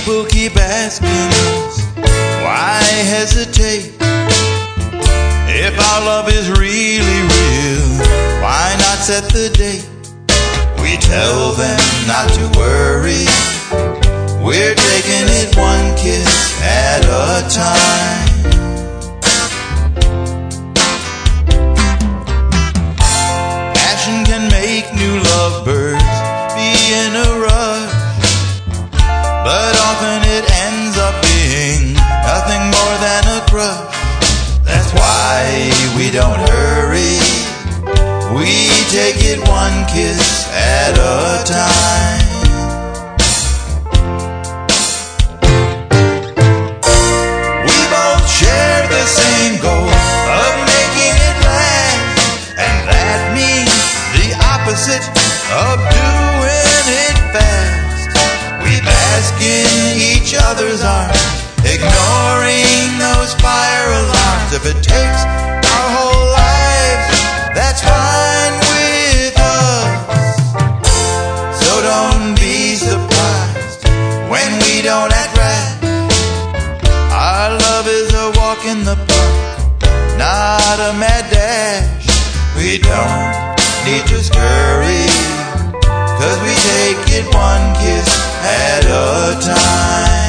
People keep asking us, why hesitate? If our love is really real, why not set the date? We tell them not to worry, we're taking it one kiss at a time. Passion can make new lovebirds be in a rush, but often it ends up being nothing more than a crush. That's why we don't hurry, we take it one kiss at a time. We both share the same goal of making it last, and that means the opposite of doing it fast. We bask in each other's arms, ignoring those fire alarms. If it takes our whole lives, that's fine with us. So don't be surprised when we don't act right. Our love is a walk in the park, not a mad dash. We don't need to scurry, 'cause we take it one kiss at a time.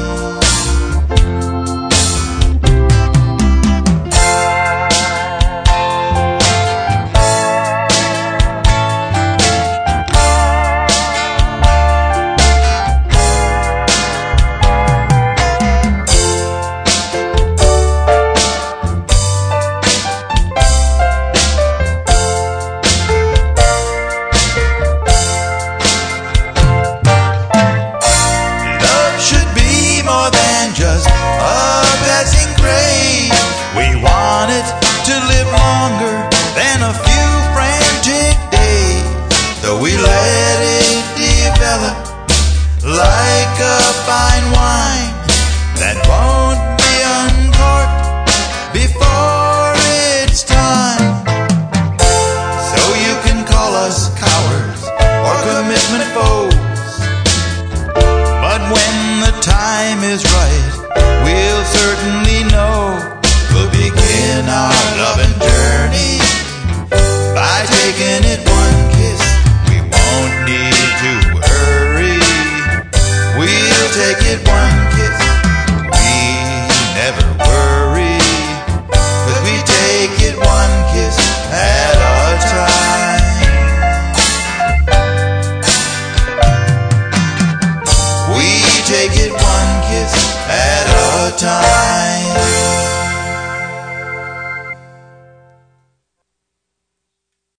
Just a passing craze. We want it to live longer than a few frantic days, so we let it develop like a fine wine that won't be uncorked before it's time. So you can call us cowards or commitment foes, but when the time is right, we'll certainly know. We'll begin our loving journey by taking it one kiss. We won't need to hurry, we'll take it one kiss. We never worry, 'cause we take it one kiss at a time. We take it one